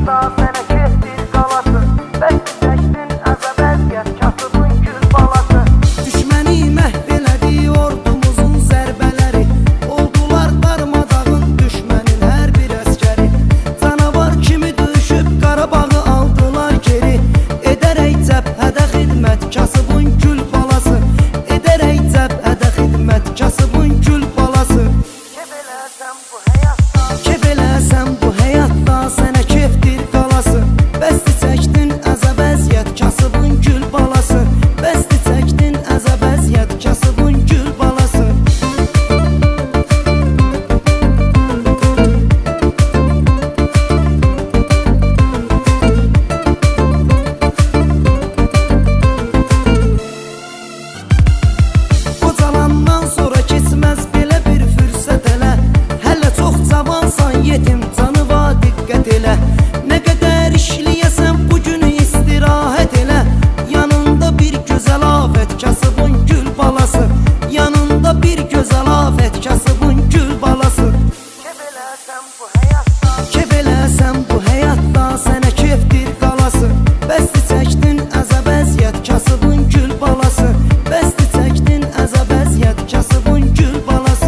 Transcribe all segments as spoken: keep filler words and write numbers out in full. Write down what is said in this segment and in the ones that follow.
həyatda sənə kefdir qalasın. Bəsdir çəkdin əzəb əziyyət, kasıbın gül balası. Düşməni məhv elədi ordumuzun zərbələri, oldular darmadağın düşmənin hər bir əskəri. Canavar kimi düşüb Qarabağı aldılar geri, edərək cəbhədə xidmət, kasıbın gül balası. Edərək cəbhədə xidmət, kasıbın gül balası. Kef eləsən bu həyatda, Kef eləsən bu həyatda sənə kefdir qalası. Bəsdir çəkdin əzəb əziyyət, kasıbın gül balası. Bəsdir çəkdin əzəb əziyyət, kasıbın gül balası. Qocalandan sonra keçməz belə bir fürsət elə. Hələ çox cavansan yetim, canı var diqqət elə. Nə qədər işləyəsən bu günü istirahət elə. Yanında bir gözəl afət, kasıbın gül balası. Yanında bir gözəl afət, kasıbın gül balası. kef eləsən bu həyatda, Kef eləsən bu həyatda sənə kefdir qalası. Bəsdir çəkdin əzəb əziyyət, kasıbın gül balası. Bəsdir çəkdin əzəb əziyyət, kasıbın gül balası.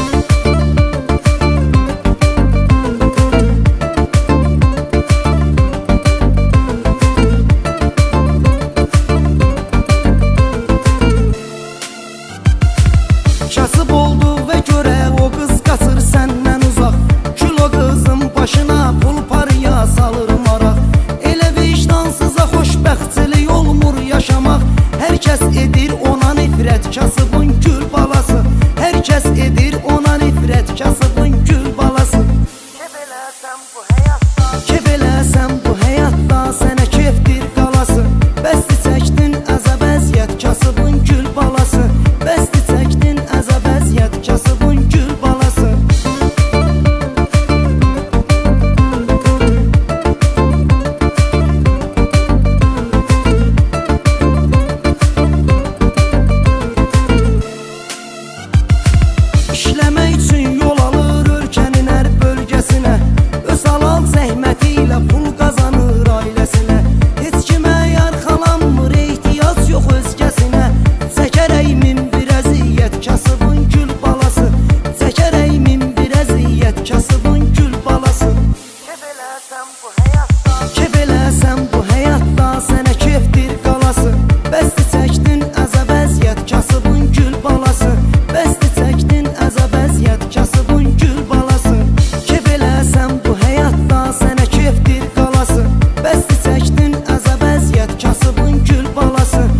Kasıb oldu və görə o qız qaçır səndən uzaq. Kül o qızın başına pul paraya salır maraq. Elə vicdansıza xoşbəxtçilik olmur yaşamaq. Hər kəs edir ona nifrət, kasıbın gül balası. Hər kəs edir ona nifrət, kasıbın gül balası. kef eləsən bu həyatda, Kef eləsən bu həyatda sənə kefdir qalası. Bəsdir çəkdin əzəb əziyyət, kasıbın gül balası. Bəsdir çəkdin əzəb əziyyət, kasıbın gül balası. İşləmək üçün yol alır ölkənin hər bölgəsinə. Öz halal zəhməti ilə pul qazanır ailəsinə. Heç kimə yarxalanmır, ehtiyac yox özgəsinə. Çəkərək min bir əziyyət, kasıbın gül balası. Çəkərək min bir əziyyət, kasıbın gül balası. kef eləsən bu həyatda, Kef eləsən bu həyatda sənə kefdir qalası. Bəsdir çəkdin əzəb əziyyət, kasıbın gül balası. Bəsdir çəkdin əzəb əziyyət, kasıbın gül balası. Kef eləsən bu həyatda sənə kefdir qalası. Bəsdir çəkdin əzəb əziyyət, kasıbın gül balası.